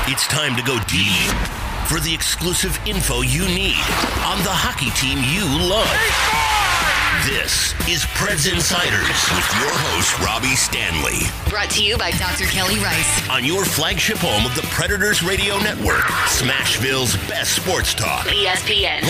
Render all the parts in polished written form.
It's time to go deep for the exclusive info you need on the hockey team you love. This is Preds Insiders with your host, Robbie Stanley. Brought to you by Dr. Kelly Rice. On your flagship home of the Predators Radio Network, Smashville's best sports talk. ESPN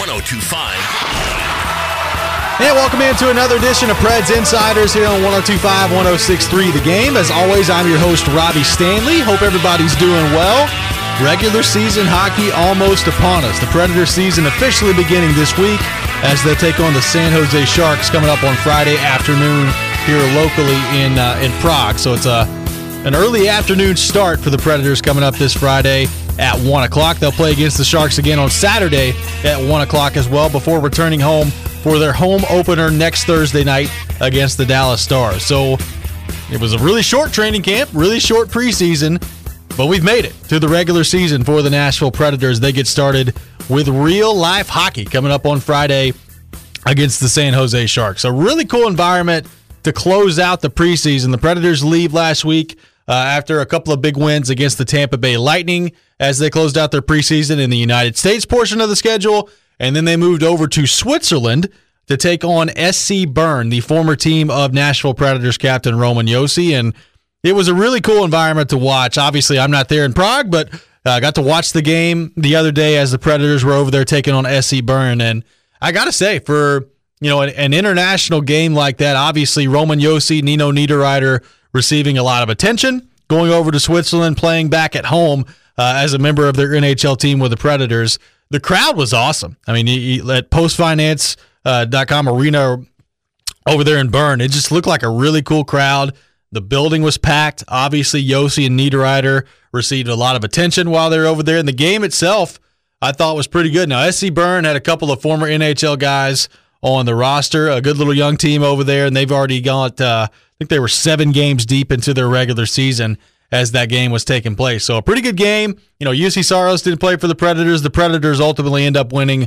102.5. And welcome into another edition of Preds Insiders here on 102.5, 106.3 The Game. As always, I'm your host, Robbie Stanley. Hope everybody's doing well. Regular season hockey almost upon us. The Predators season officially beginning this week as they take on the San Jose Sharks coming up on Friday afternoon here locally in Prague. So it's an early afternoon start for the Predators coming up this Friday at 1 o'clock. They'll play against the Sharks again on Saturday at 1 o'clock as well before returning home for their home opener next Thursday night against the Dallas Stars. So it was a really short training camp, really short preseason, but we've made it to the regular season for the Nashville Predators. They get started with real-life hockey coming up on Friday against the San Jose Sharks. A really cool environment to close out the preseason. The Predators leave last week after a couple of big wins against the Tampa Bay Lightning as they closed out their preseason in the United States portion of the schedule. And then they moved over to Switzerland to take on SC Bern, the former team of Nashville Predators captain Roman Josi. And it was a really cool environment to watch. Obviously, I'm not there in Prague, but I got to watch the game the other day as the Predators were over there taking on SC Bern. And I got to say, for an international game like that, obviously Roman Josi, Nino Niederreiter receiving a lot of attention, going over to Switzerland, playing back at home as a member of their NHL team with the Predators. The crowd was awesome. I mean, at postfinance.com arena over there in Bern, it just looked like a really cool crowd. The building was packed. Obviously, Josi and Niederreiter received a lot of attention while they were over there. And the game itself, I thought, was pretty good. Now, SC Bern had a couple of former NHL guys on the roster, a good little young team over there, and they've already got, I think they were 7 games deep into their regular season as that game was taking place. So a pretty good game. UC Saros didn't play for the Predators. The Predators ultimately end up winning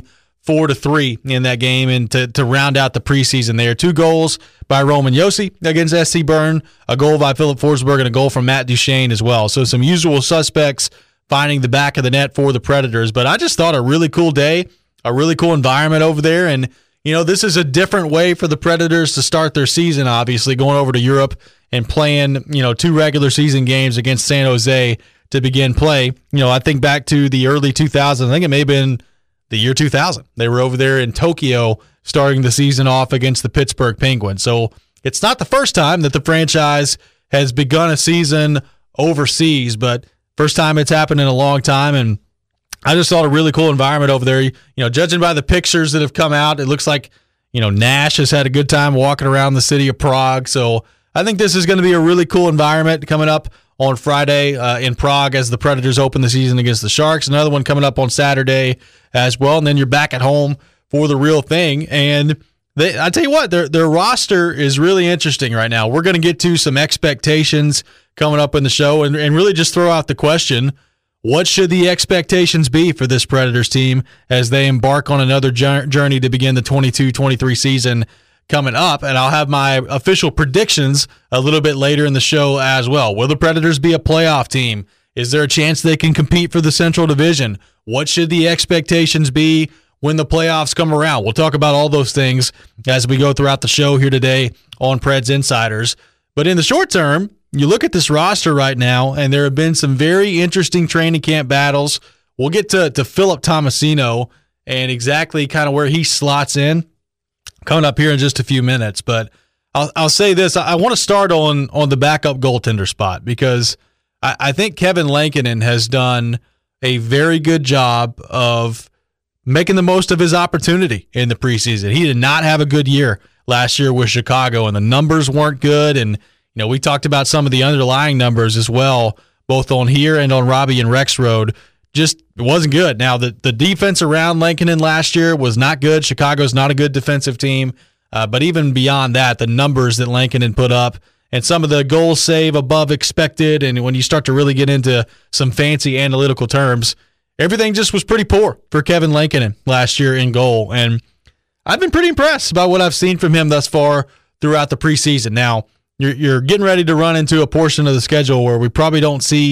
4-3 in that game, and to round out the preseason there. 2 goals by Roman Josi against SC Bern, a goal by Philip Forsberg, and a goal from Matt Duchene as well. So some usual suspects finding the back of the net for the Predators. But I just thought a really cool day, a really cool environment over there. And, this is a different way for the Predators to start their season, obviously, going over to Europe and playing, 2 regular season games against San Jose to begin play. I think back to the early 2000s. I think it may have been the year 2000. They were over there in Tokyo starting the season off against the Pittsburgh Penguins. So it's not the first time that the franchise has begun a season overseas, but first time it's happened in a long time. And I just thought a really cool environment over there. Judging by the pictures that have come out, it looks like, Nash has had a good time walking around the city of Prague. So I think this is going to be a really cool environment coming up on Friday in Prague as the Predators open the season against the Sharks. Another one coming up on Saturday as well. And then you're back at home for the real thing. And I tell you what, their roster is really interesting right now. We're going to get to some expectations coming up in the show and really just throw out the question, what should the expectations be for this Predators team as they embark on another journey to begin the 22-23 season coming up? And I'll have my official predictions a little bit later in the show as well. Will the Predators be a playoff team? Is there a chance they can compete for the Central Division? What should the expectations be when the playoffs come around? We'll talk about all those things as we go throughout the show here today on Preds Insiders. But in the short term, you look at this roster right now, and there have been some very interesting training camp battles. We'll get to Philip Tomasino and exactly kind of where he slots in coming up here in just a few minutes. But I'll say this. I want to start on the backup goaltender spot because I think Kevin Lankinen has done a very good job of making the most of his opportunity in the preseason. He did not have a good year last year with Chicago, and the numbers weren't good. And we talked about some of the underlying numbers as well, both on here and on Robbie and Rex Road. Just it wasn't good. Now, the defense around Lankinen last year was not good. Chicago's not a good defensive team. But even beyond that, the numbers that Lankinen put up and some of the goals save above expected, and when you start to really get into some fancy analytical terms, everything just was pretty poor for Kevin Lankinen last year in goal. And I've been pretty impressed by what I've seen from him thus far throughout the preseason. Now, you're getting ready to run into a portion of the schedule where we probably don't see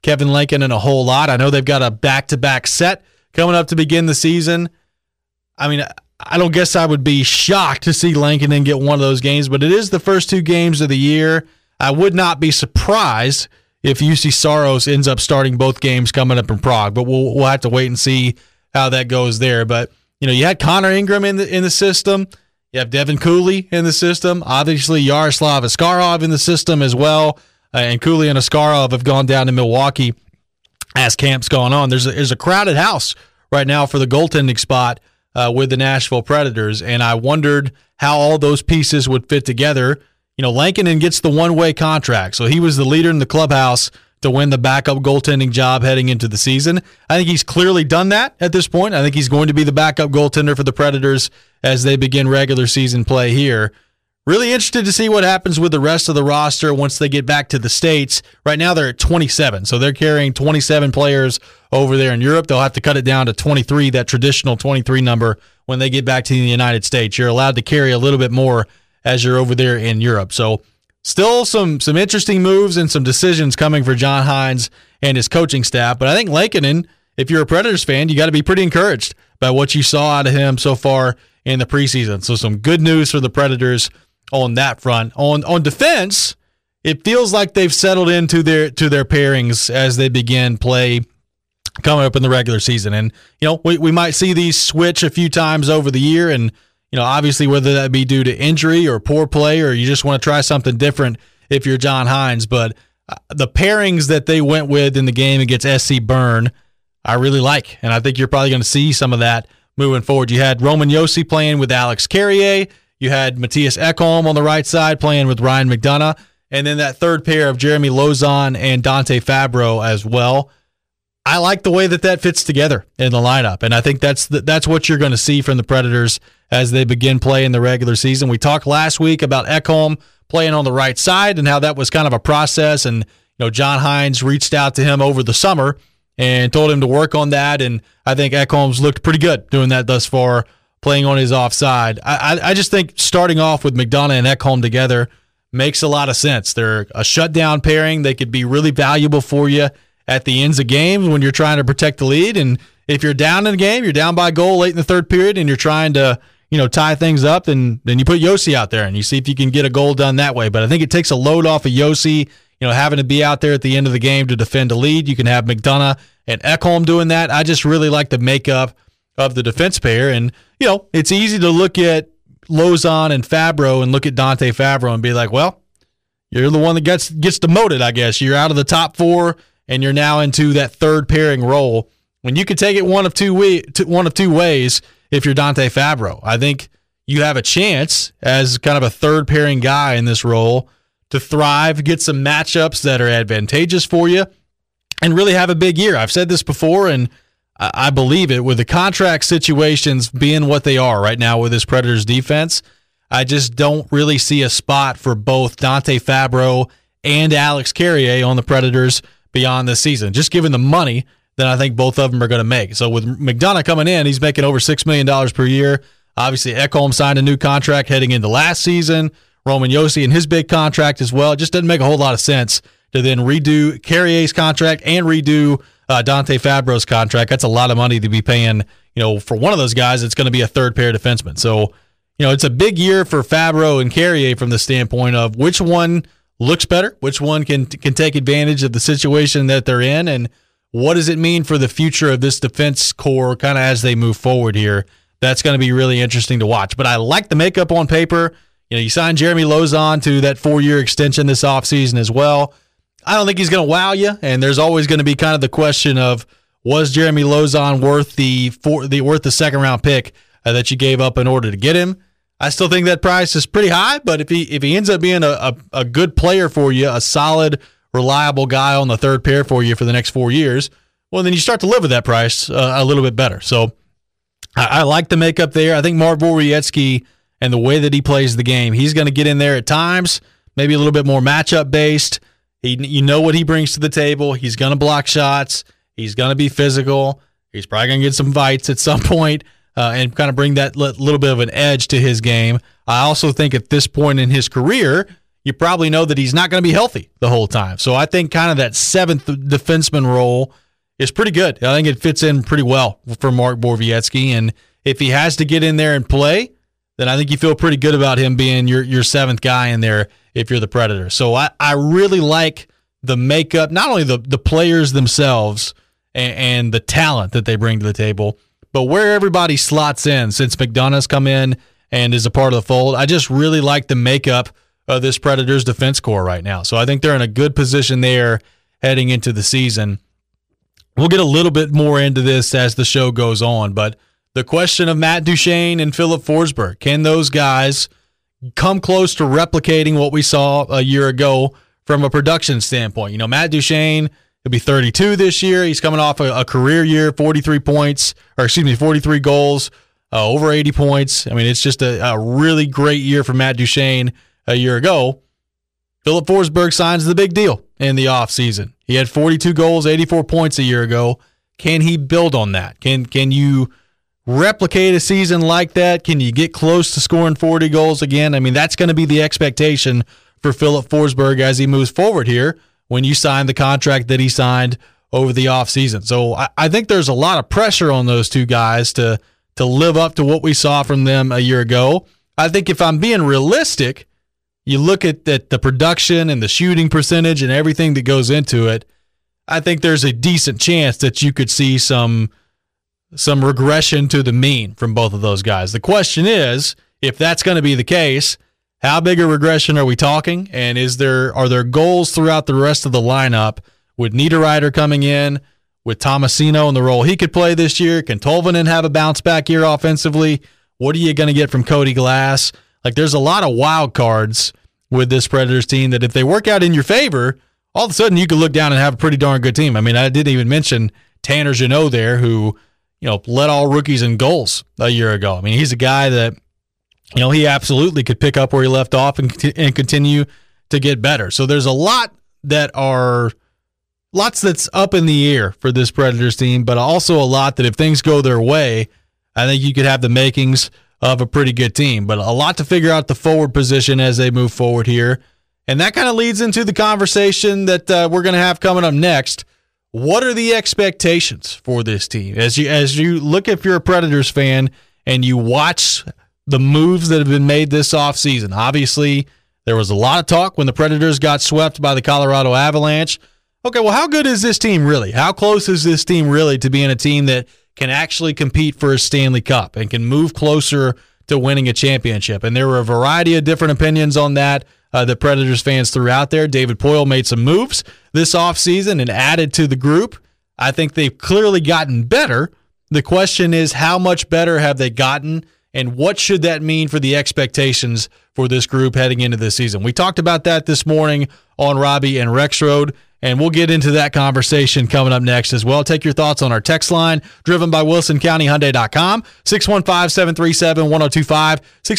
Kevin Lankinen a whole lot. I know they've got a back-to-back set coming up to begin the season. I mean, I don't guess I would be shocked to see Lankinen get one of those games, but it is the first 2 games of the year. I would not be surprised if UC Saros ends up starting both games coming up in Prague, but we'll have to wait and see how that goes there. But you had Connor Ingram in the system. You have Devin Cooley in the system. Obviously, Yaroslav Askarov in the system as well. And Cooley and Askarov have gone down to Milwaukee as camp's gone on. There's a crowded house right now for the goaltending spot with the Nashville Predators, and I wondered how all those pieces would fit together. Lankinen gets the one-way contract, so he was the leader in the clubhouse to win the backup goaltending job heading into the season. I think he's clearly done that at this point. I think he's going to be the backup goaltender for the Predators as they begin regular season play here. Really interested to see what happens with the rest of the roster once they get back to the States. Right now they're at 27, so they're carrying 27 players over there in Europe. They'll have to cut it down to 23, that traditional 23 number, when they get back to the United States. You're allowed to carry a little bit more as you're over there in Europe. So still some interesting moves and some decisions coming for John Hynes and his coaching staff. But I think Lankinen, if you're a Predators fan, you got to be pretty encouraged by what you saw out of him so far in the preseason. So some good news for the Predators on that front. On defense, it feels like they've settled into their pairings as they begin play coming up in the regular season. And, we might see these switch a few times over the year, and obviously whether that be due to injury or poor play or you just want to try something different if you're John Hynes. But the pairings that they went with in the game against SC Bern, I really like. And I think you're probably going to see some of that moving forward. You had Roman Josi playing with Alex Carrier. You had Matthias Ekholm on the right side playing with Ryan McDonough. And then that third pair of Jeremy Lauzon and Dante Fabro as well. I like the way that fits together in the lineup, and I think that's what you're going to see from the Predators as they begin play in the regular season. We talked last week about Ekholm playing on the right side and how that was kind of a process, and John Hynes reached out to him over the summer and told him to work on that, and I think Ekholm's looked pretty good doing that thus far, playing on his offside. I just think starting off with McDonough and Ekholm together makes a lot of sense. They're a shutdown pairing. They could be really valuable for you at the ends of games when you're trying to protect the lead. And if you're down in the game, you're down by a goal late in the third period, and you're trying to, tie things up, then you put Josi out there and you see if you can get a goal done that way. But I think it takes a load off of Josi, having to be out there at the end of the game to defend a lead. You can have McDonough and Ekholm doing that. I just really like the makeup of the defense pair. And, it's easy to look at Lauzon and Fabro and look at Dante Fabro and be like, well, you're the one that gets demoted, I guess. You're out of the top 4, and you're now into that third pairing role when you could take it one of two ways if you're Dante Fabro. I think you have a chance as kind of a third pairing guy in this role to thrive, get some matchups that are advantageous for you, and really have a big year. I've said this before, and I believe it. With the contract situations being what they are right now with this Predators defense, I just don't really see a spot for both Dante Fabro and Alex Carrier on the Predators beyond this season, just given the money that I think both of them are going to make. So with McDonough coming in, he's making over $6 million per year. Obviously, Ekholm signed a new contract heading into last season. Roman Josi and his big contract as well. It just doesn't make a whole lot of sense to then redo Carrier's contract and redo Dante Fabro's contract. That's a lot of money to be paying, for one of those guys. It's going to be a third pair defenseman. So, it's a big year for Fabro and Carrier from the standpoint of which one looks better, which one can take advantage of the situation that they're in, and what does it mean for the future of this defense core kind of as they move forward here. That's going to be really interesting to watch. But I like the makeup on paper. You signed Jeremy Lauzon to that 4-year extension this offseason as well. I don't think he's going to wow you, and there's always going to be kind of the question of, was Jeremy Lauzon worth the second-round pick that you gave up in order to get him? I still think that price is pretty high, but if he ends up being a good player for you, a solid, reliable guy on the third pair for you for the next 4 years, well, then you start to live with that price a little bit better. So I like the makeup there. I think Mark Vorwiecki and the way that he plays the game, he's going to get in there at times, maybe a little bit more matchup-based. You know what he brings to the table. He's going to block shots. He's going to be physical. He's probably going to get some fights at some point and kind of bring that little bit of an edge to his game. I also think at this point in his career, you probably know that he's not going to be healthy the whole time. So I think kind of that seventh defenseman role is pretty good. I think it fits in pretty well for Mark Borowiecki. And if he has to get in there and play, then I think you feel pretty good about him being your seventh guy in there if you're the Predators. So I really like the makeup, not only the players themselves and the talent that they bring to the table, but where everybody slots in since McDonough's come in and is a part of the fold. I just really like the makeup of this Predators defense core right now. So I think they're in a good position there heading into the season. We'll get a little bit more into this as the show goes on, but the question of Matt Duchene and Philip Forsberg, can those guys come close to replicating what we saw a year ago from a production standpoint? You know, Matt Duchene, he'll be 32 this year. He's coming off a career year, 43 goals, over 80 points. I mean, it's just a really great year for Matt Duchene a year ago. Philip Forsberg signs the big deal in the offseason. He had 42 goals, 84 points a year ago. Can he build on that? Can you replicate a season like that? Can you get close to scoring 40 goals again? I mean, that's going to be the expectation for Philip Forsberg as he moves forward here when you sign the contract that he signed over the offseason. So I think there's a lot of pressure on those two guys to live up to what we saw from them a year ago. I think if I'm being realistic, you look at the production and the shooting percentage and everything that goes into it, I think there's a decent chance that you could see some regression to the mean from both of those guys. The question is, if that's going to be the case, how big a regression are we talking? And are there goals throughout the rest of the lineup with Niederreiter coming in, with Tomasino in the role he could play this year? Can Tolvanen have a bounce-back year offensively? What are you going to get from Cody Glass? Like, there's a lot of wild cards with this Predators team that if they work out in your favor, all of a sudden you could look down and have a pretty darn good team. I mean, I didn't even mention Tanner Jeannot there, who, led all rookies in goals a year ago. I mean, he's a guy that, he absolutely could pick up where he left off and continue to get better. So there's lots that's up in the air for this Predators team, but also a lot that if things go their way, I think you could have the makings of a pretty good team. But a lot to figure out the forward position as they move forward here. And that kind of leads into the conversation that we're going to have coming up next. What are the expectations for this team? As you look, if you're a Predators fan and you watch the moves that have been made this offseason, obviously there was a lot of talk when the Predators got swept by the Colorado Avalanche. Okay, well, how good is this team really? How close is this team really to being a team that can actually compete for a Stanley Cup and can move closer to winning a championship? And there were a variety of different opinions on that that Predators fans threw out there. David Poile made some moves this offseason and added to the group. I think they've clearly gotten better. The question is, how much better have they gotten, and what should that mean for the expectations for this group heading into this season? We talked about that this morning on Robbie and Rexroad, and we'll get into that conversation coming up next as well. Take your thoughts on our text line, driven by WilsonCountyHyundai.com, 615-737-1025,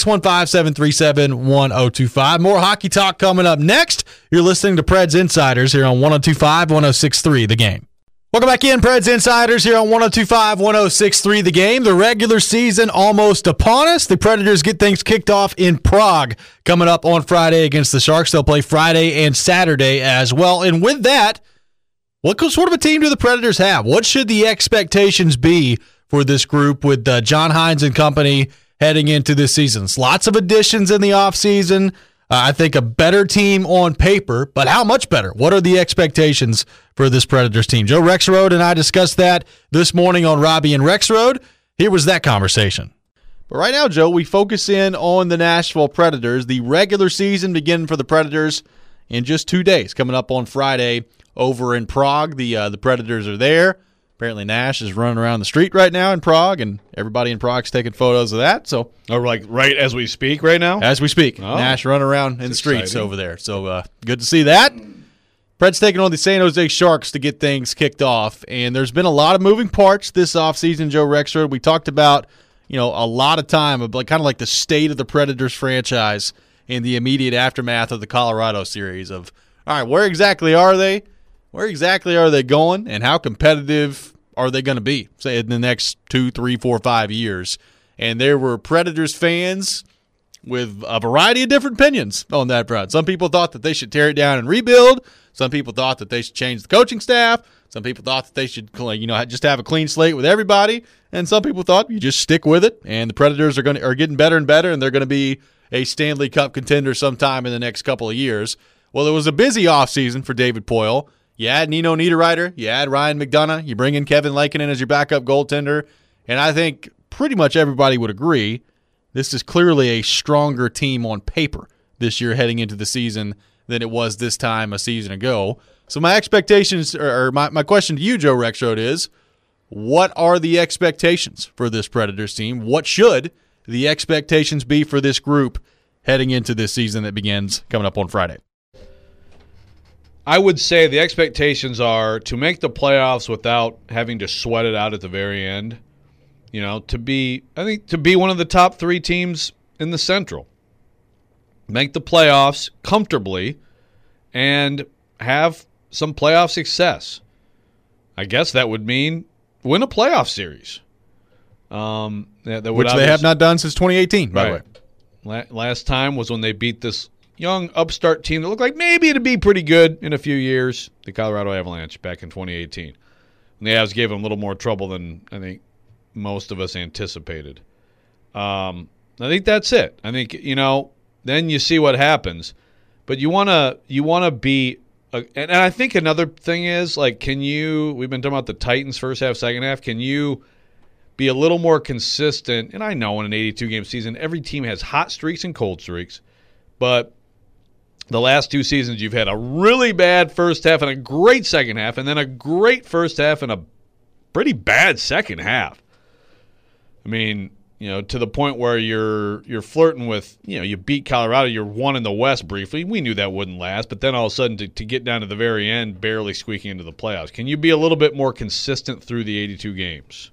615-737-1025. More hockey talk coming up next. You're listening to Preds Insiders here on 102.5, 106.3 The Game. Welcome back in, Preds Insiders here on 102.5, 106.3 The Game. The regular season almost upon us. The Predators get things kicked off in Prague coming up on Friday against the Sharks. They'll play Friday and Saturday as well. And with that, what sort of a team do the Predators have? What should the expectations be for this group with John Hynes and company heading into this season? Lots of additions in the offseason. I think a better team on paper, but how much better? What are the expectations for this Predators team? Joe Rexroad and I discussed that this morning on Robbie and Rexroad. Here was that conversation. But right now, Joe, we focus in on the Nashville Predators. The regular season beginning for the Predators in just 2 days, coming up on Friday over in Prague. The Predators are there. Apparently Nash is running around the street right now in Prague, and everybody in Prague's taking photos of that. So, like right as we speak right now? As we speak. Oh, Nash running around in the streets exciting. over there. So good to see that. Preds taking on the San Jose Sharks to get things kicked off. And there's been a lot of moving parts this offseason, Joe Rexroad. We talked about, a lot of time about kind of like the state of the Predators franchise in the immediate aftermath of the Colorado series of, all right, where exactly are they? Where exactly are they going, and how competitive are they going to be, say, in the next 2, 3, 4, 5 years? And there were Predators fans with a variety of different opinions on that front. Some people thought that they should tear it down and rebuild. Some people thought that they should change the coaching staff. Some people thought that they should, just have a clean slate with everybody. And some people thought you just stick with it. And the Predators are getting better and better, and they're going to be a Stanley Cup contender sometime in the next couple of years. Well, it was a busy offseason for David Poile. You add Nino Niederreiter, you add Ryan McDonough, you bring in Kevin Lankinen as your backup goaltender, and I think pretty much everybody would agree this is clearly a stronger team on paper this year heading into the season than it was this time a season ago. So my expectations, or my question to you, Joe Rexrode, is what are the expectations for this Predators team? What should the expectations be for this group heading into this season that begins coming up on Friday? I would say the expectations are to make the playoffs without having to sweat it out at the very end. To be one of the top 3 teams in the Central. Make the playoffs comfortably and have some playoff success. I guess that would mean win a playoff series. Which they have not done since 2018, by the way. Last time was when they beat this young upstart team that looked like maybe it'd be pretty good in a few years, the Colorado Avalanche back in 2018. And the Avs gave them a little more trouble than I think most of us anticipated. I think that's it. I think, then you see what happens. But you want to be and I think another thing is, we've been talking about the Titans first half, second half, can you be a little more consistent? And I know in an 82-game season, every team has hot streaks and cold streaks, but the last 2 seasons you've had a really bad first half and a great second half, and then a great first half and a pretty bad second half. I mean, to the point where you're flirting with, you beat Colorado, you're 1 in the West briefly. We knew that wouldn't last, but then all of a sudden to get down to the very end, barely squeaking into the playoffs. Can you be a little bit more consistent through the 82 games?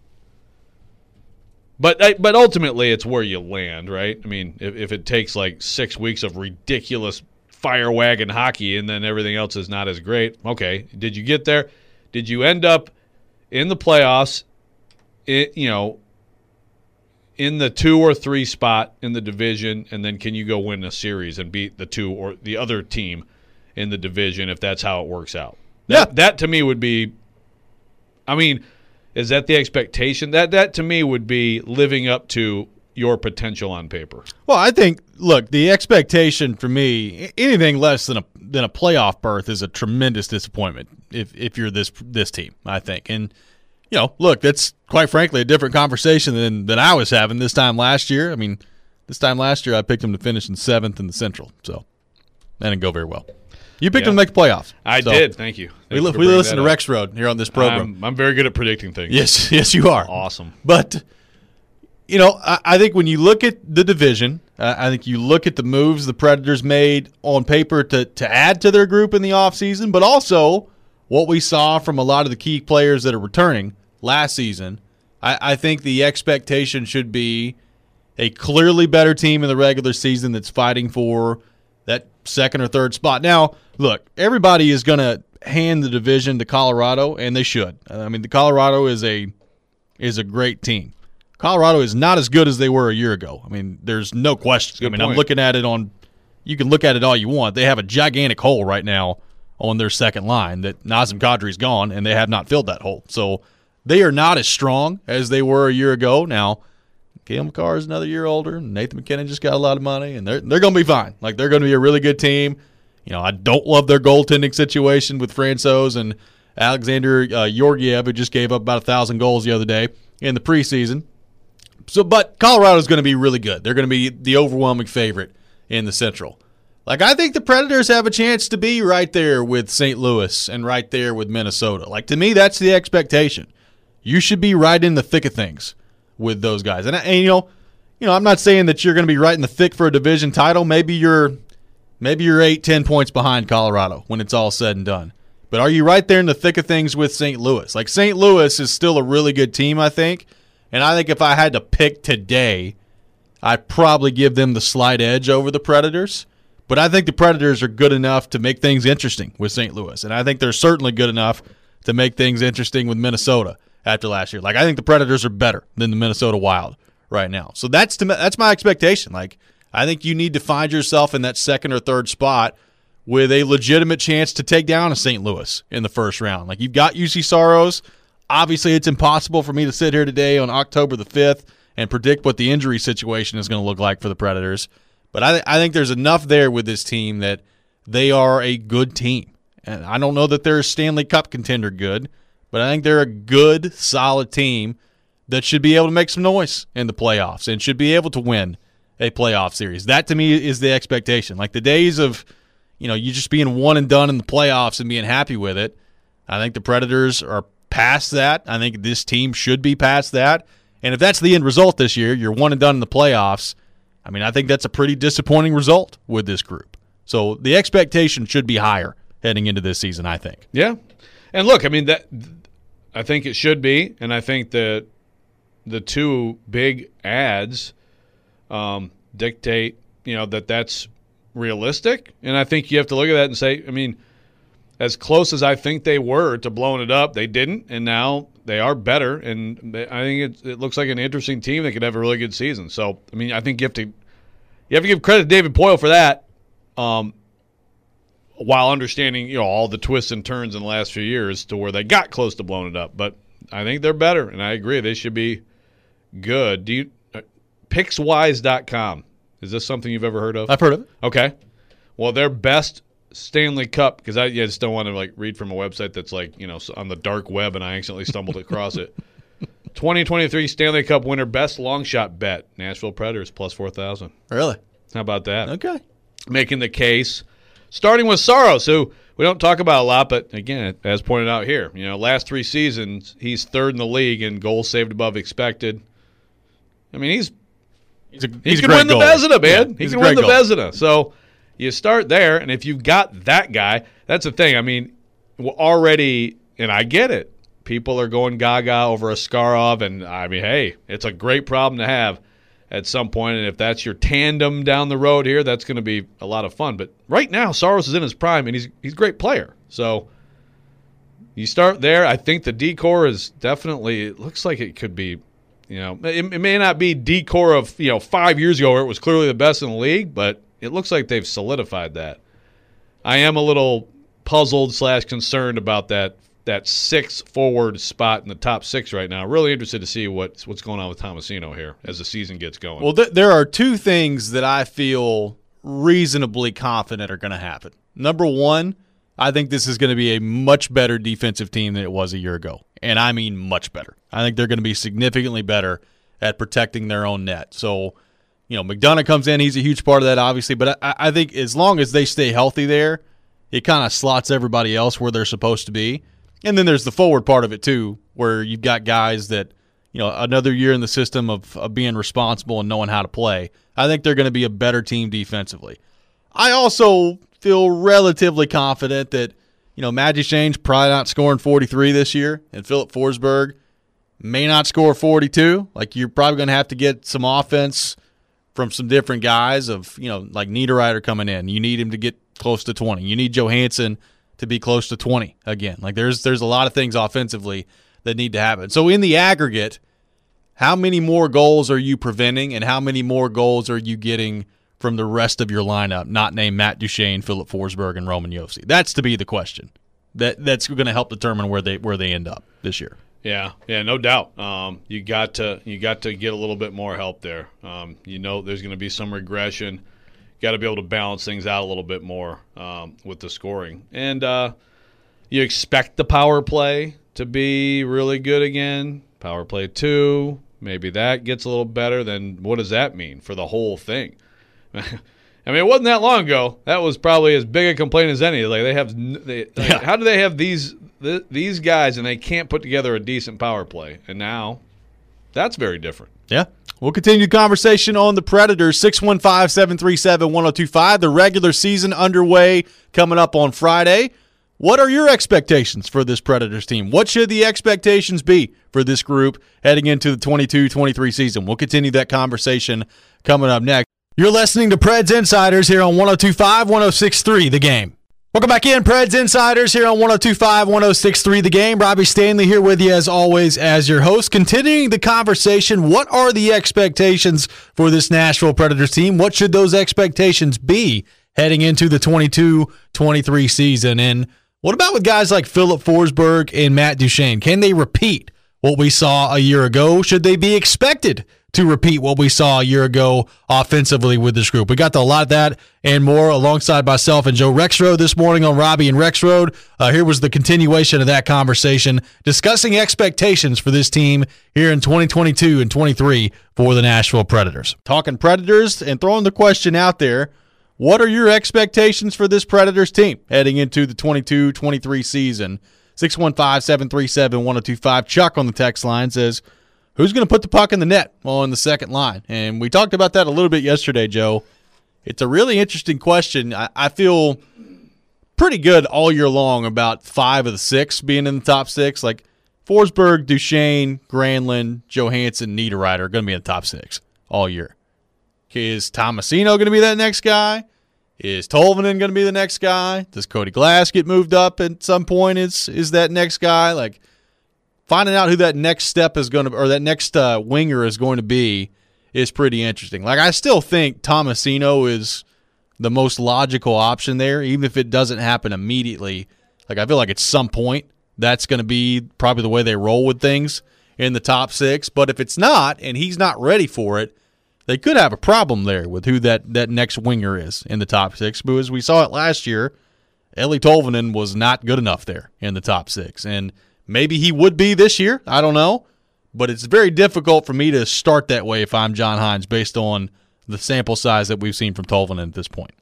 But ultimately, it's where you land, right? I mean, if it takes 6 weeks of ridiculous fire wagon hockey and then everything else is not as great, okay, did you get there? Did you end up in the playoffs, in the 2 or 3 spot in the division, and then can you go win a series and beat the 2 or the other team in the division if that's how it works out? That to me would be, is that the expectation? That to me would be living up to your potential on paper. Well, I think, look, the expectation for me, anything less than a playoff berth is a tremendous disappointment if you're this team, I think. And look, that's quite frankly a different conversation than I was having this time last year. I mean, this time last year I picked them to finish in 7th in the Central, so that didn't go very well. You picked them to make the playoffs. I did. Thank you. We listen to Rexrode here on this program. I'm very good at predicting things. Yes, you are. Awesome. But, I think when you look at the division, I think you look at the moves the Predators made on paper to add to their group in the offseason, but also what we saw from a lot of the key players that are returning last season, I think the expectation should be a clearly better team in the regular season that's fighting for that 2nd or 3rd spot. Now, look, everybody is going to hand the division to Colorado, and they should. I mean, the Colorado is a great team. Colorado is not as good as they were a year ago. I mean, there's no question. I'm looking at it you can look at it all you want. They have a gigantic hole right now on their second line that Nazem Kadri's gone, and they have not filled that hole. So they are not as strong as they were a year ago. Now, Cale Makar is another year older, and Nathan McKinnon just got a lot of money, and they're going to be fine. They're going to be a really good team. I don't love their goaltending situation with Francouz and Alexander Georgiev, who just gave up about 1,000 goals the other day in the preseason. But Colorado's going to be really good. They're going to be the overwhelming favorite in the Central. I think the Predators have a chance to be right there with St. Louis and right there with Minnesota. To me, that's the expectation. You should be right in the thick of things with those guys. And I'm not saying that you're going to be right in the thick for a division title. Maybe you're 8-10 points behind Colorado when it's all said and done. But are you right there in the thick of things with St. Louis? St. Louis is still a really good team, I think. And I think if I had to pick today, I'd probably give them the slight edge over the Predators. But I think the Predators are good enough to make things interesting with St. Louis. And I think they're certainly good enough to make things interesting with Minnesota after last year. I think the Predators are better than the Minnesota Wild right now. So that's my expectation. I think you need to find yourself in that second or third spot with a legitimate chance to take down a St. Louis in the first round. Like, you've got UC Saros. Obviously, it's impossible for me to sit here today on October the 5th and predict what the injury situation is going to look like for the Predators. But I think there's enough there with this team that they are a good team. And I don't know that they're a Stanley Cup contender good, but I think they're a good, solid team that should be able to make some noise in the playoffs and should be able to win a playoff series. That, to me, is the expectation. Like, the days of, you just being one and done in the playoffs and being happy with it, I think the Predators are past that. I think this team should be past that. And if that's the end result this year, you're one and done in the playoffs, I mean, I think that's a pretty disappointing result with this group. So the expectation should be higher heading into this season, I think. Yeah. And look, I mean, I think it should be, and I think that the two big ads dictate, that's realistic. And I think you have to look at that and say, I mean, as close as I think they were to blowing it up, they didn't, and now they are better. And I think it looks like an interesting team that could have a really good season. So, I mean, I think you have to give credit to David Poile for that, while understanding, all the twists and turns in the last few years to where they got close to blowing it up. But I think they're better, and I agree they should be good. Pickswise.com. Is this something you've ever heard of? I've heard of it. Okay. Well, their best Stanley Cup, because I just don't want to read from a website that's on the dark web and I accidentally stumbled across it. 2023 Stanley Cup winner best long shot bet, Nashville Predators plus 4,000. Really? How about that? Okay. Making the case, starting with Saros, who we don't talk about a lot, but again, as pointed out here, last 3 seasons he's third in the league in goals saved above expected. I mean, he can win the Vezina, man. He can win the Vezina. So you start there, and if you've got that guy, that's the thing. I mean, already, and I get it, people are going gaga over Askarov, and I mean, hey, it's a great problem to have at some point, and if that's your tandem down the road here, that's going to be a lot of fun. But right now, Saros is in his prime, and he's a great player. So you start there. I think the decor is definitely, it looks like it could be, it may not be decor of 5 years ago where it was clearly the best in the league, but it looks like they've solidified that. I am a little puzzled / concerned about that 6th forward spot in the top 6 right now. Really interested to see what's going on with Tomasino here as the season gets going. Well, there are 2 things that I feel reasonably confident are going to happen. Number one, I think this is going to be a much better defensive team than it was a year ago. And I mean much better. I think they're going to be significantly better at protecting their own net. So, McDonough comes in. He's a huge part of that, obviously. But I think as long as they stay healthy there, it kind of slots everybody else where they're supposed to be. And then there's the forward part of it, too, where you've got guys that, another year in the system of being responsible and knowing how to play. I think they're going to be a better team defensively. I also feel relatively confident that, Matt Duchene's probably not scoring 43 this year, and Philip Forsberg may not score 42. Like, you're probably going to have to get some offense from some different guys of, like Niederreiter coming in. You need him to get close to 20. You need Johansson to be close to 20 again. Like, there's a lot of things offensively that need to happen. So in the aggregate, how many more goals are you preventing and how many more goals are you getting from the rest of your lineup, not named Matt Duchene, Philip Forsberg, and Roman Josi? That's to be the question. That's going to help determine where they end up this year. Yeah, no doubt. You got to get a little bit more help there. There's going to be some regression. Got to be able to balance things out a little bit more with the scoring. And you expect the power play to be really good again. Power play 2, maybe that gets a little better. Then what does that mean for the whole thing? I mean, it wasn't that long ago. That was probably as big a complaint as any. Like, how do they have these guys and they can't put together a decent power play? And now that's very different. Yeah. We'll continue the conversation on the Predators. 615-737-1025. The regular season underway coming up on Friday. What are your expectations for this Predators team? What should the expectations be for this group heading into the 22-23 season? We'll continue that conversation coming up next. You're listening to Preds Insiders here on 102.5, 106.3 The Game. Welcome back in, Preds Insiders here on 102.5, 106.3 The Game. Robbie Stanley here with you as always as your host. Continuing the conversation, what are the expectations for this Nashville Predators team? What should those expectations be heading into the 22-23 season? And what about with guys like Filip Forsberg and Matt Duchene? Can they repeat what we saw a year ago? Should they be expected to repeat what we saw a year ago offensively with this group? We got to a lot of that and more alongside myself and Joe Rexrode this morning on Robbie and Rexrode. Here was the continuation of that conversation, discussing expectations for this team here in 2022 and 23 for the Nashville Predators. Talking Predators and throwing the question out there, what are your expectations for this Predators team heading into the 22-23 season? 615-737-1025. Chuck on the text line says, who's going to put the puck in the net on the second line? And we talked about that a little bit yesterday, Joe. It's a really interesting question. I feel pretty good all year long about 5 of the 6 being in the top 6. Like Forsberg, Duchene, Granlund, Johansson, Niederreiter are going to be in the top 6 all year. Is Tomasino going to be that next guy? Is Tolvanen going to be the next guy? Does Cody Glass get moved up at some point? Is that next guy? Like, finding out who that next step is going to, or that next winger is going to be, is pretty interesting. Like, I still think Tomasino is the most logical option there, even if it doesn't happen immediately. Like, I feel like at some point that's going to be probably the way they roll with things in the top 6. But if it's not, and he's not ready for it, they could have a problem there with who that next winger is in the top 6. But as we saw it last year, Eeli Tolvanen was not good enough there in the top 6. And maybe he would be this year. I don't know. But it's very difficult for me to start that way if I'm John Hines based on the sample size that we've seen from Tolvanen at this point.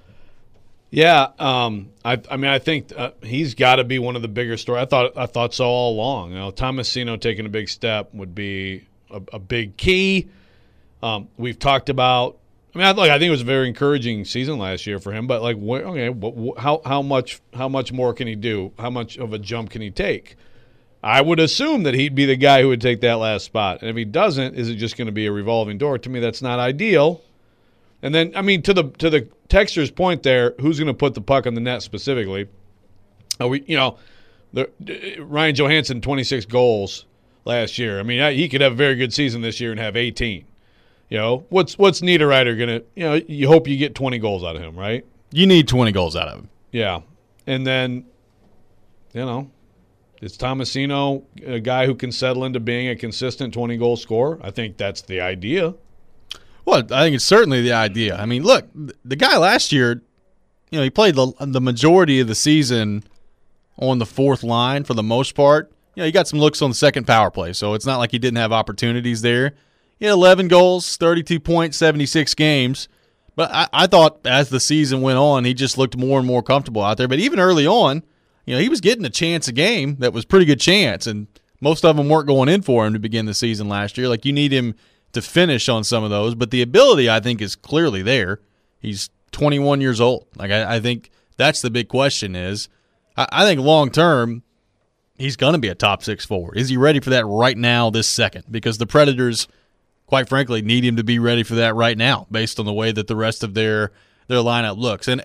Yeah, I think he's got to be one of the bigger stories. I thought so all along. Tomasino taking a big step would be a big key. We've talked about. I think it was a very encouraging season last year for him. But how much more can he do? How much of a jump can he take? I would assume that he'd be the guy who would take that last spot. And if he doesn't, is it just going to be a revolving door? To me, that's not ideal. And then, to the texter's point there, who's going to put the puck on the net specifically? Ryan Johansson, 26 goals last year. He could have a very good season this year and have 18. What's Niederreiter going to, you hope you get 20 goals out of him, right? You need 20 goals out of him. Yeah. And then, is Tomasino a guy who can settle into being a consistent 20-goal scorer? I think that's the idea. Well, I think it's certainly the idea. Look, the guy last year, he played the majority of the season on the fourth line for the most part. He got some looks on the second power play, so it's not like he didn't have opportunities there. He had 11 goals, 32 points, 76 games. But I thought as the season went on, he just looked more and more comfortable out there. But even early on, he was getting a chance a game that was pretty good chance, and most of them weren't going in for him to begin the season last year. Like, you need him to finish on some of those, but the ability, I think, is clearly there. He's 21 years old. Like, I think that's the big question is, I think long-term, he's going to be a top 6 forward. Is he ready for that right now, this second? Because the Predators, quite frankly, need him to be ready for that right now based on the way that the rest of their lineup looks. And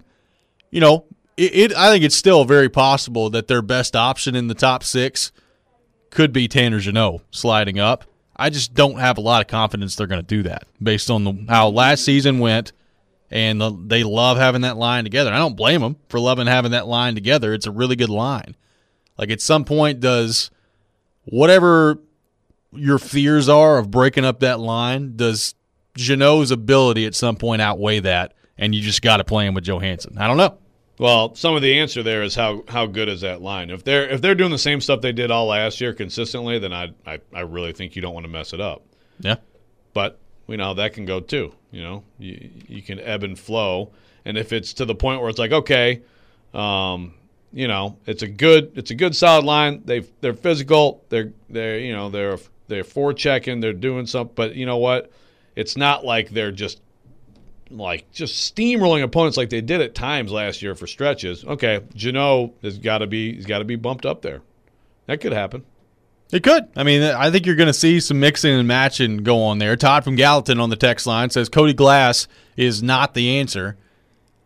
I think it's still very possible that their best option in the top 6 could be Tanner Jeannot sliding up. I just don't have a lot of confidence they're going to do that based on how last season went, and they love having that line together. I don't blame them for loving having that line together. It's a really good line. Like, at some point, does whatever your fears are of breaking up that line, does Jeannot's ability at some point outweigh that, and you just got to play him with Johansson? I don't know. Well, some of the answer there is how good is that line. If they're doing the same stuff they did all last year consistently, then I really think you don't want to mess it up. Yeah. But we know that can go too. You can ebb and flow, and if it's to the point where it's like, okay, it's a good solid line. They're physical. They're forechecking. They're doing something. But you know what? It's not like they're just steamrolling opponents like they did at times last year for stretches. Okay, Jeannot he's got to be bumped up there. That could happen. It could. I think you're going to see some mixing and matching go on there. Todd from Gallatin on the text line says Cody Glass is not the answer.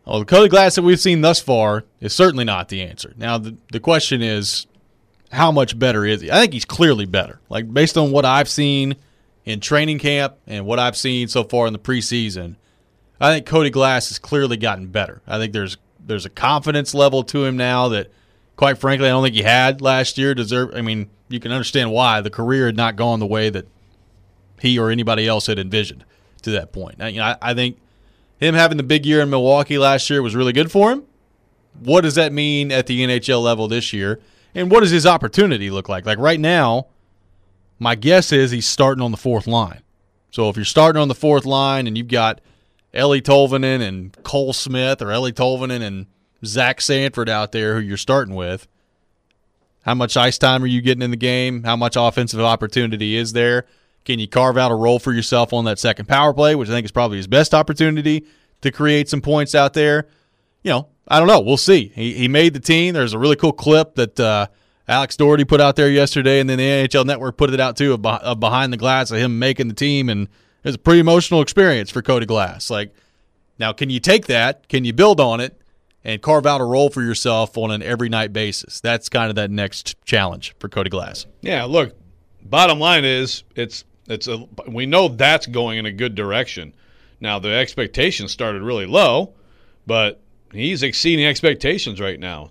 Well, the Cody Glass that we've seen thus far is certainly not the answer. Now, the question is, how much better is he? I think he's clearly better. Like, based on what I've seen in training camp and what I've seen so far in the preseason, I think Cody Glass has clearly gotten better. I think there's a confidence level to him now that, quite frankly, I don't think he had last year. You can understand why. The career had not gone the way that he or anybody else had envisioned to that point. Now, I think him having the big year in Milwaukee last year was really good for him. What does that mean at the NHL level this year? And what does his opportunity look like? Like right now, my guess is he's starting on the fourth line. So if you're starting on the fourth line and you've got Eeli Tolvanen and Cole Smith, or Eeli Tolvanen and Zach Sanford out there who you're starting with, how much ice time are you getting in the game? How much offensive opportunity is there? Can you carve out a role for yourself on that second power play, which I think is probably his best opportunity to create some points out there? I don't know. We'll see. He made the team. There's a really cool clip that Alex Doherty put out there yesterday, and then the NHL Network put it out too of behind the glass of him making the team, and it was a pretty emotional experience for Cody Glass. Like, now, can you take that? Can you build on it and carve out a role for yourself on an every night basis? That's kind of that next challenge for Cody Glass. Yeah, look, bottom line is we know that's going in a good direction. Now, the expectations started really low, but he's exceeding expectations right now.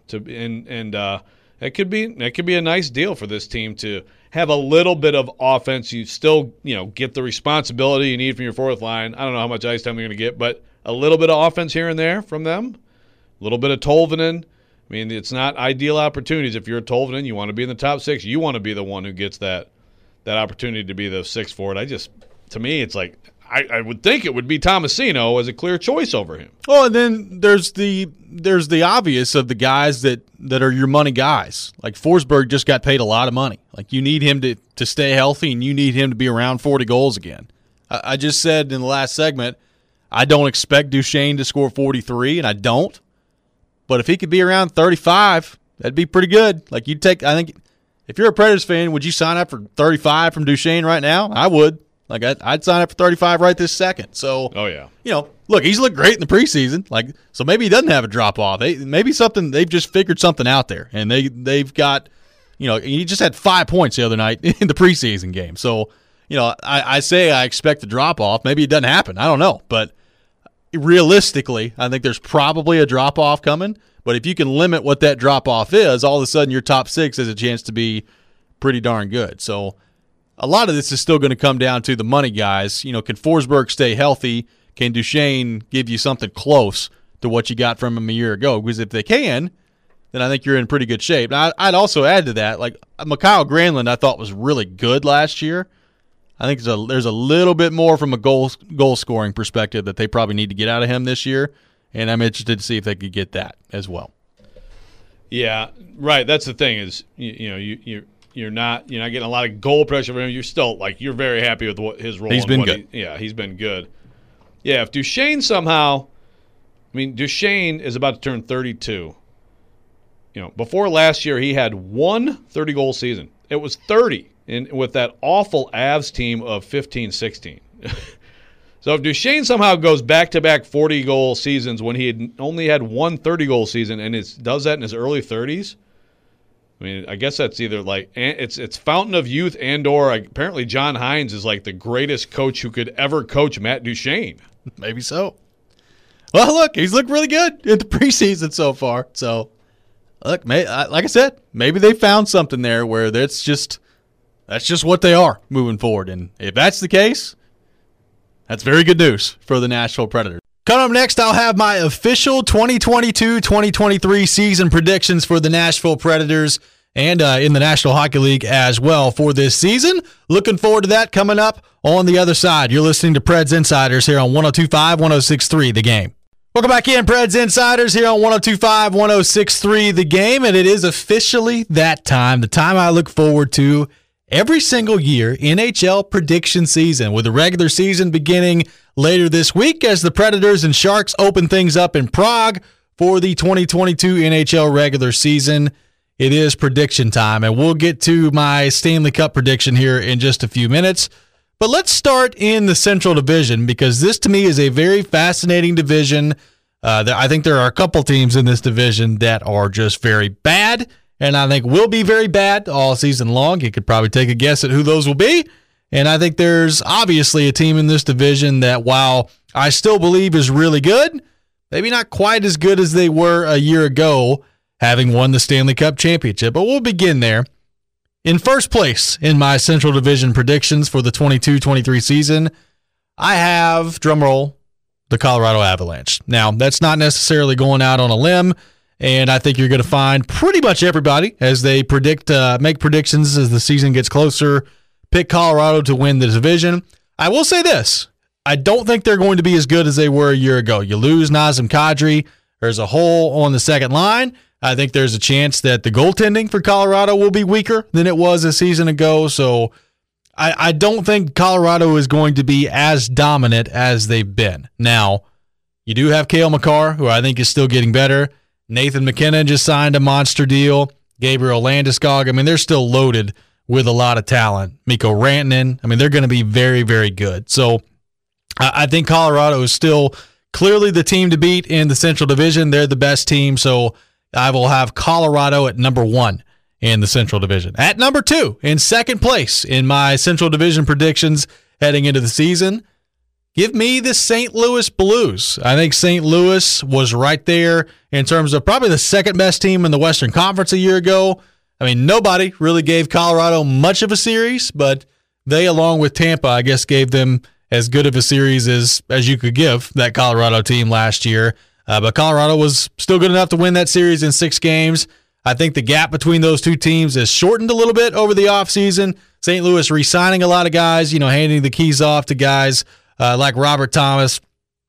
It could be a nice deal for this team to have a little bit of offense. You still, get the responsibility you need from your fourth line. I don't know how much ice time you're going to get, but a little bit of offense here and there from them. A little bit of Tolvanen. I mean, it's not ideal opportunities. If you're a Tolvanen, you want to be in the top six. You want to be the one who gets that opportunity to be the sixth forward. To me, it's like I would think it would be Tomasino as a clear choice over him. Oh, and then there's the obvious of the guys that are your money guys. Like Forsberg just got paid a lot of money. Like you need him to stay healthy, and you need him to be around 40 goals again. I just said in the last segment, I don't expect Duchesne to score 43, and I don't. But if he could be around 35, that'd be pretty good. Like I think if you're a Predators fan, would you sign up for 35 from Duchesne right now? I would. Like I'd sign up for 35 right this second. So, oh yeah, look, he's looked great in the preseason. Like, so maybe he doesn't have a drop off. Maybe they've just figured something out there, and they've got, he just had 5 points the other night in the preseason game. So, I say I expect a drop off. Maybe it doesn't happen. I don't know, but realistically, I think there's probably a drop off coming. But if you can limit what that drop off is, all of a sudden your top six has a chance to be pretty darn good. So a lot of this is still going to come down to the money guys. Can Forsberg stay healthy? Can Duchesne give you something close to what you got from him a year ago? Because if they can, then I think you're in pretty good shape. Now, I'd also add to that, like Mikael Granlund, I thought was really good last year. I think there's a little bit more from a goal scoring perspective that they probably need to get out of him this year, and I'm interested to see if they could get that as well. Yeah, right. That's the thing is, you're not getting a lot of goal pressure from him. You're still you're very happy with what his role. He's been good. He's been good. Yeah, if Duchesne somehow, Duchesne is about to turn 32. Before last year, he had one 30-goal season. It was 30 with that awful Avs team of 15-16. So if Duchesne somehow goes back-to-back 40-goal seasons when he had only had one 30-goal season and does that in his early 30s, I guess that's either it's fountain of youth and/or apparently John Hines is the greatest coach who could ever coach Matt Duchesne. Maybe so. Well, look, he's looked really good in the preseason so far. So, look, like I said, maybe they found something there where that's just what they are moving forward. And if that's the case, that's very good news for the Nashville Predators. Coming up next, I'll have my official 2022-2023 season predictions for the Nashville Predators and in the National Hockey League as well for this season. Looking forward to that coming up on the other side. You're listening to Preds Insiders here on 102.5, 106.3 The Game. Welcome back in, Preds Insiders here on 102.5, 106.3 The Game, and it is officially that time, the time I look forward to every single year, NHL prediction season, with the regular season beginning later this week as the Predators and Sharks open things up in Prague for the 2022 NHL regular season. It is prediction time, and we'll get to my Stanley Cup prediction here in just a few minutes. But let's start in the Central Division, because this to me is a very fascinating division. I think there are a couple teams in this division that are just very bad, and I think will be very bad all season long. You could probably take a guess at who those will be. And I think there's obviously a team in this division that, while I still believe is really good, maybe not quite as good as they were a year ago, having won the Stanley Cup championship. But we'll begin there. In first place in my Central Division predictions for the 22-23 season, I have, drumroll, the Colorado Avalanche. Now, that's not necessarily going out on a limb, and I think you're going to find pretty much everybody, as they make predictions as the season gets closer, pick Colorado to win the division. I will say this. I don't think they're going to be as good as they were a year ago. You lose Nazem Kadri. There's a hole on the second line. I think there's a chance that the goaltending for Colorado will be weaker than it was a season ago. So I don't think Colorado is going to be as dominant as they've been. Now, you do have Cale Makar, who I think is still getting better. Nathan McKinnon just signed a monster deal. Gabriel Landeskog. I mean, they're still loaded with a lot of talent. Mikko Rantanen. I mean, they're going to be very, very good. So I think Colorado is still clearly the team to beat in the Central Division. They're the best team. So I will have Colorado at number 1 in the Central Division. At number 2, in second place in my Central Division predictions heading into the season, give me the St. Louis Blues. I think St. Louis was right there in terms of probably the second best team in the Western Conference a year ago. I mean, nobody really gave Colorado much of a series, but they, along with Tampa, I guess gave them as good of a series as you could give that Colorado team last year. But Colorado was still good enough to win that series in 6 games. I think the gap between those two teams has shortened a little bit over the offseason. St. Louis re-signing a lot of guys, handing the keys off to guys like Robert Thomas.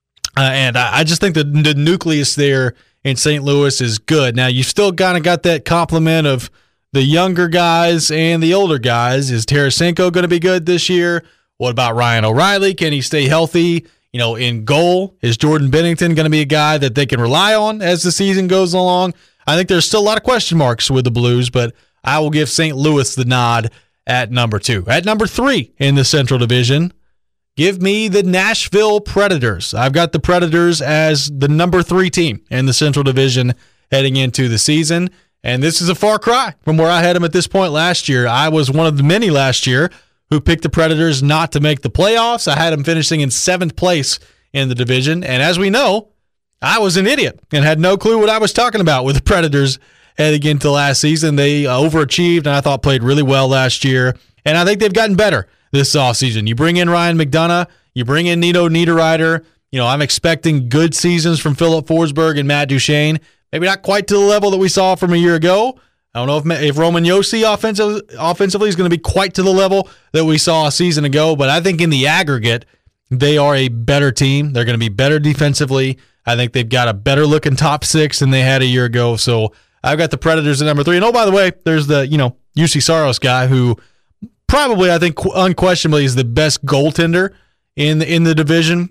And I just think the nucleus there in St. Louis is good. Now, you've still kind of got that complement of the younger guys and the older guys. Is Tarasenko going to be good this year? What about Ryan O'Reilly? Can he stay healthy? In goal, is Jordan Binnington going to be a guy that they can rely on as the season goes along? I think there's still a lot of question marks with the Blues, but I will give St. Louis the nod at number 2. At number 3 in the Central Division, give me the Nashville Predators. I've got the Predators as the number 3 team in the Central Division heading into the season, and this is a far cry from where I had them at this point last year. I was one of the many last year who picked the Predators not to make the playoffs. I had them finishing in 7th place in the division. And as we know, I was an idiot and had no clue what I was talking about with the Predators heading into last season. They overachieved and I thought played really well last year. And I think they've gotten better this offseason. You bring in Ryan McDonough. You bring in Nino Niederreiter. I'm expecting good seasons from Philip Forsberg and Matt Duchene. Maybe not quite to the level that we saw from a year ago. I don't know if Roman Josi offensively is going to be quite to the level that we saw a season ago, but I think in the aggregate, they are a better team. They're going to be better defensively. I think they've got a better looking top 6 than they had a year ago. So I've got the Predators at number 3. And by the way, there's the UC Saros guy who probably, I think, unquestionably is the best goaltender in the division.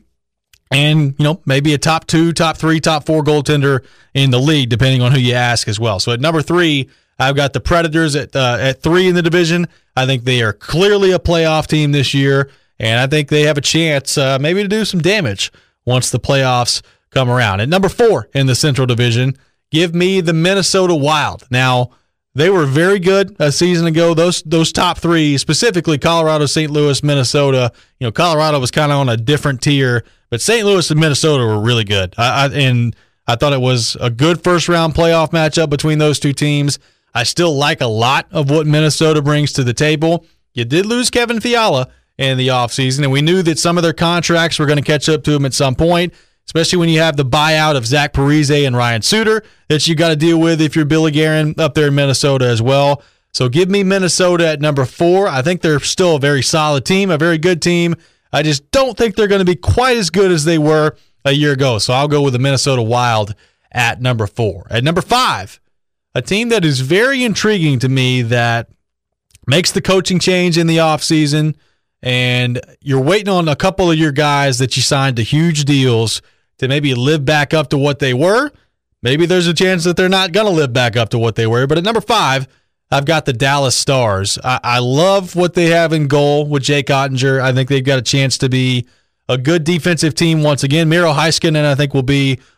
And, maybe a top 2, top 3, top 4 goaltender in the league, depending on who you ask as well. So at number 3, I've got the Predators at 3 in the division. I think they are clearly a playoff team this year, and I think they have a chance maybe to do some damage once the playoffs come around. At number 4 in the Central Division, give me the Minnesota Wild. Now, they were very good a season ago. Those top 3, specifically Colorado, St. Louis, Minnesota. Colorado was kind of on a different tier, but St. Louis and Minnesota were really good. And I thought it was a good first-round playoff matchup between those two teams. I still like a lot of what Minnesota brings to the table. You did lose Kevin Fiala in the offseason, and we knew that some of their contracts were going to catch up to him at some point, especially when you have the buyout of Zach Parise and Ryan Suter that you got to deal with if you're Billy Guerin up there in Minnesota as well. So give me Minnesota at number 4. I think they're still a very solid team, a very good team. I just don't think they're going to be quite as good as they were a year ago. So I'll go with the Minnesota Wild at number 4. At number 5, a team that is very intriguing to me that makes the coaching change in the offseason, and you're waiting on a couple of your guys that you signed to huge deals to maybe live back up to what they were. Maybe there's a chance that they're not going to live back up to what they were. But at number 5, I've got the Dallas Stars. I love what they have in goal with Jake Ottinger. I think they've got a chance to be a good defensive team once again. Miro Heiskanen, I think, will be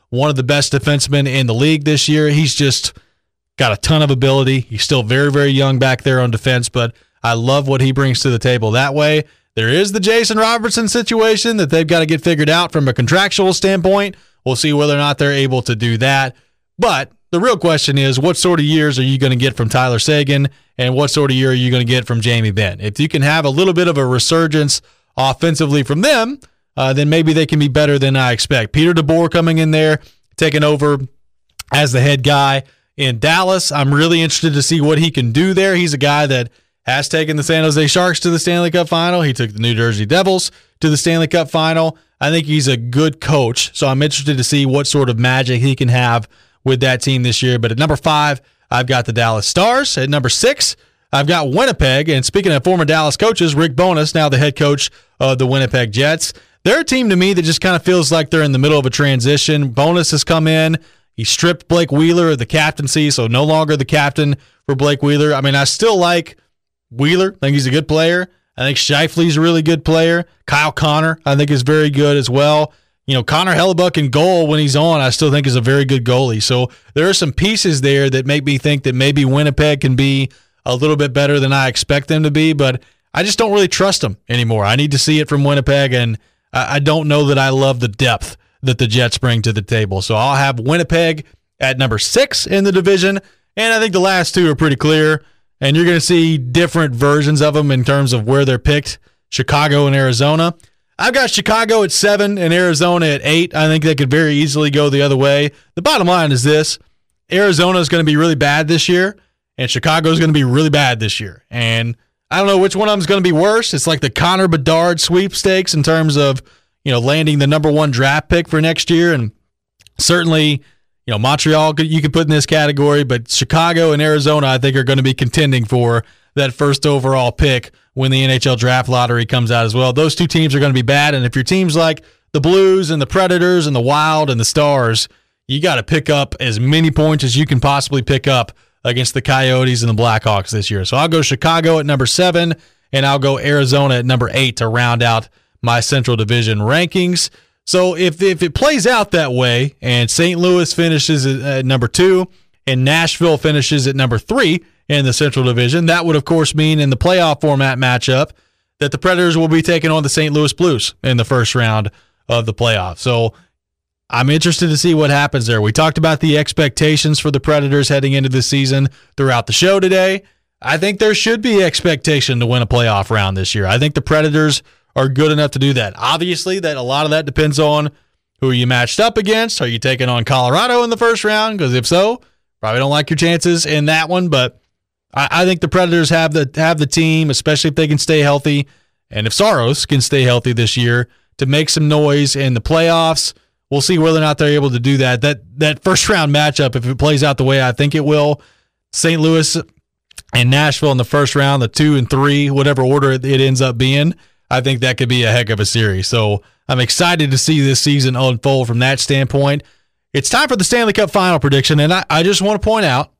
one of the best defensemen in the league this year. He's just got a ton of ability. He's still very, very young back there on defense, but I love what he brings to the table that way. There is the Jason Robertson situation that they've got to get figured out from a contractual standpoint. We'll see whether or not they're able to do that. But the real question is, what sort of years are you going to get from Tyler Seguin, and what sort of year are you going to get from Jamie Benn? If you can have a little bit of a resurgence offensively from them, then maybe they can be better than I expect. Peter DeBoer coming in there, taking over as the head guy in Dallas. I'm really interested to see what he can do there. He's a guy that has taken the San Jose Sharks to the Stanley Cup final. He took the New Jersey Devils to the Stanley Cup final. I think he's a good coach, so I'm interested to see what sort of magic he can have with that team this year. But at number 5, I've got the Dallas Stars. At number 6, I've got Winnipeg. And speaking of former Dallas coaches, Rick Bowness, now the head coach of the Winnipeg Jets. They're a team to me that just kind of feels like they're in the middle of a transition. Bowness has come in. He stripped Blake Wheeler of the captaincy, so no longer the captain for Blake Wheeler. I mean, I still like Wheeler. I think he's a good player. I think Scheifele's a really good player. Kyle Connor, I think, is very good as well. You know, Connor Hellebuck in goal when he's on, I still think is a very good goalie. So there are some pieces there that make me think that maybe Winnipeg can be a little bit better than I expect them to be, but I just don't really trust them anymore. I need to see it from Winnipeg, and I don't know that I love the depth that the Jets bring to the table. So I'll have Winnipeg at number 6 in the division, and I think the last two are pretty clear, and you're going to see different versions of them in terms of where they're picked, Chicago and Arizona. I've got Chicago at 7 and Arizona at 8. I think they could very easily go the other way. The bottom line is this: Arizona is going to be really bad this year, and Chicago is going to be really bad this year. And I don't know which one of them is going to be worse. It's like the Connor Bedard sweepstakes in terms of, you know, landing the number 1 draft pick for next year. And certainly, you know, Montreal you could put in this category, but Chicago and Arizona, I think, are going to be contending for that first overall pick when the NHL draft lottery comes out as well. Those two teams are going to be bad. And if your teams like the Blues and the Predators and the Wild and the Stars, you got to pick up as many points as you can possibly pick up against the Coyotes and the Blackhawks this year. So I'll go Chicago at number 7, and I'll go Arizona at number 8 to round out my Central Division rankings. So if it plays out that way, and St. Louis finishes at number 2, and Nashville finishes at number 3 in the Central Division, that would, of course, mean in the playoff format matchup that the Predators will be taking on the St. Louis Blues in the first round of the playoffs. So I'm interested to see what happens there. We talked about the expectations for the Predators heading into the season throughout the show today. I think there should be expectation to win a playoff round this year. I think the Predators are good enough to do that. Obviously, that a lot of that depends on who you matched up against. Are you taking on Colorado in the first round? Because if so, probably don't like your chances in that one. But I think the Predators have the team, especially if they can stay healthy, and if Saros can stay healthy this year, to make some noise in the playoffs. We'll see whether or not they're able to do that. That first round matchup, if it plays out the way I think it will, St. Louis and Nashville in the first round, the 2 and 3, whatever order it ends up being, I think that could be a heck of a series. So I'm excited to see this season unfold from that standpoint. It's time for the Stanley Cup final prediction, and I just want to point out,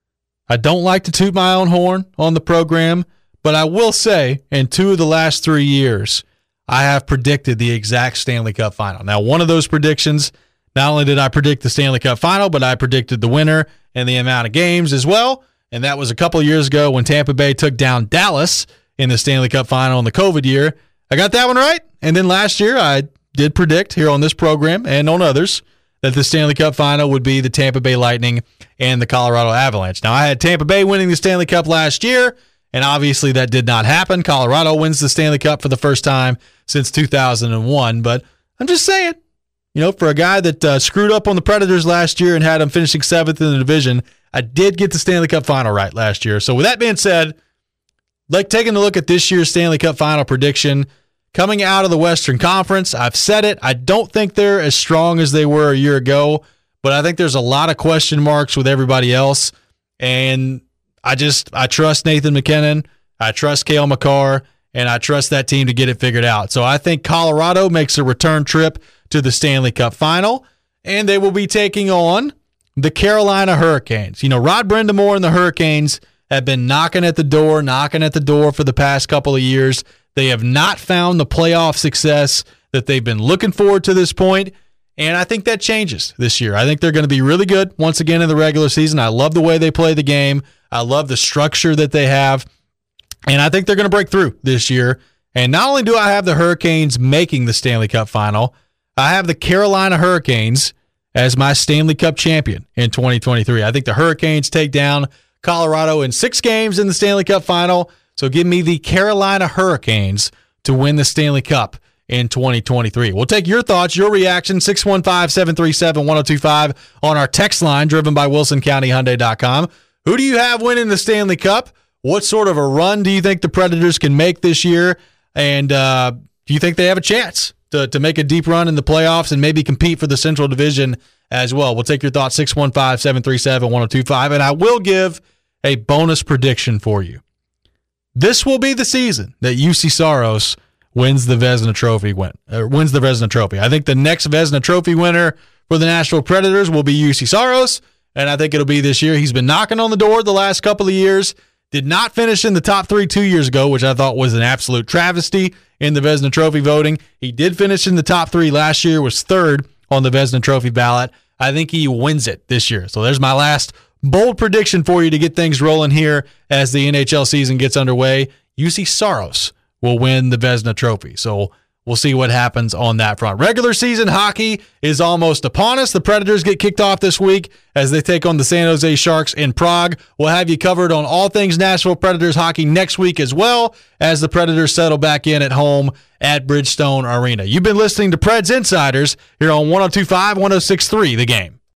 I don't like to toot my own horn on the program, but I will say in 2 of the last 3 years, I have predicted the exact Stanley Cup final. Now, one of those predictions, not only did I predict the Stanley Cup final, but I predicted the winner and the amount of games as well. And that was a couple of years ago when Tampa Bay took down Dallas in the Stanley Cup final in the COVID year. I got that one right. And then last year, I did predict here on this program and on others that the Stanley Cup final would be the Tampa Bay Lightning and the Colorado Avalanche. Now, I had Tampa Bay winning the Stanley Cup last year, and obviously that did not happen. Colorado wins the Stanley Cup for the first time since 2001. But I'm just saying, you know, for a guy that screwed up on the Predators last year and had them finishing 7th in the division, I did get the Stanley Cup final right last year. So with that being said, like taking a look at this year's Stanley Cup final prediction, coming out of the Western Conference, I've said it, I don't think they're as strong as they were a year ago, but I think there's a lot of question marks with everybody else. And I trust Nathan McKinnon, I trust Cale Makar, and I trust that team to get it figured out. So I think Colorado makes a return trip to the Stanley Cup final, and they will be taking on the Carolina Hurricanes. You know, Rod Brind'Amour and the Hurricanes have been knocking at the door for the past couple of years. They have not found the playoff success that they've been looking for to this point. And I think that changes this year. I think they're going to be really good once again in the regular season. I love the way they play the game. I love the structure that they have. And I think they're going to break through this year. And not only do I have the Hurricanes making the Stanley Cup final, I have the Carolina Hurricanes as my Stanley Cup champion in 2023. I think the Hurricanes take down Colorado in 6 games in the Stanley Cup final. So give me the Carolina Hurricanes to win the Stanley Cup in 2023. We'll take your thoughts, your reaction, 615-737-1025 on our text line driven by WilsonCountyHyundai.com. Who do you have winning the Stanley Cup? What sort of a run do you think the Predators can make this year? And do you think they have a chance to make a deep run in the playoffs and maybe compete for the Central Division as well? We'll take your thoughts, 615-737-1025. And I will give a bonus prediction for you. This will be the season that UC Saros wins the Vezina Trophy. I think the next Vezina Trophy winner for the Nashville Predators will be UC Saros, and I think it'll be this year. He's been knocking on the door the last couple of years. Did not finish in the top 3 2 years ago, which I thought was an absolute travesty in the Vezina Trophy voting. He did finish in the top 3 last year, was 3rd on the Vezina Trophy ballot. I think he wins it this year. So there's my last bold prediction for you to get things rolling here as the NHL season gets underway. UC Saros will win the Vezina Trophy. So we'll see what happens on that front. Regular season hockey is almost upon us. The Predators get kicked off this week as they take on the San Jose Sharks in Prague. We'll have you covered on all things Nashville Predators hockey next week as well as the Predators settle back in at home at Bridgestone Arena. You've been listening to Preds Insiders here on 102.5, 106.3 The Game.